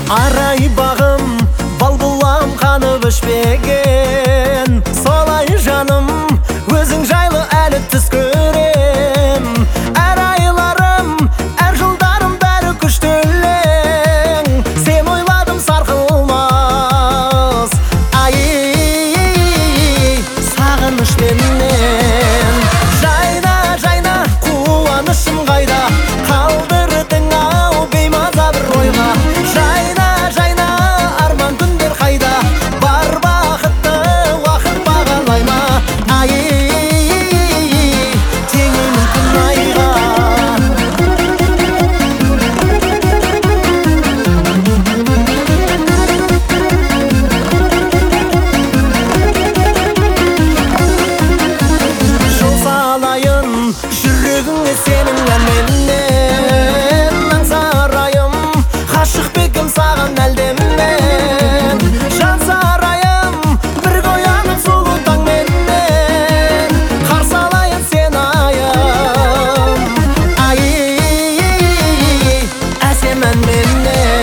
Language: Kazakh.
Арай бағым, бал бұлам қанып өшпеген. Солай жаным, өзің жайлы әлі түс көрем. Әр айларым, әр жылдарым бәрі күштілең. Сен ойладым сарқылмас, ай, сағынышменен. Жайна, жайна, қуанышым қайда, қалдырдың ау беймаза бір ойға. Жайна, жайна, арман күндер қайда, бар бақытты уақыт бағалай ма. Ай, теңеймін күн айға. Жол салайын жүрегіңе сенің әнменен. Аңсарайым, ғашық бекем саған әлдемен. Жан сарайым, бір қоянып сұлу таңменен. Қарсы алайын сен айым, ай, әсем әнменен.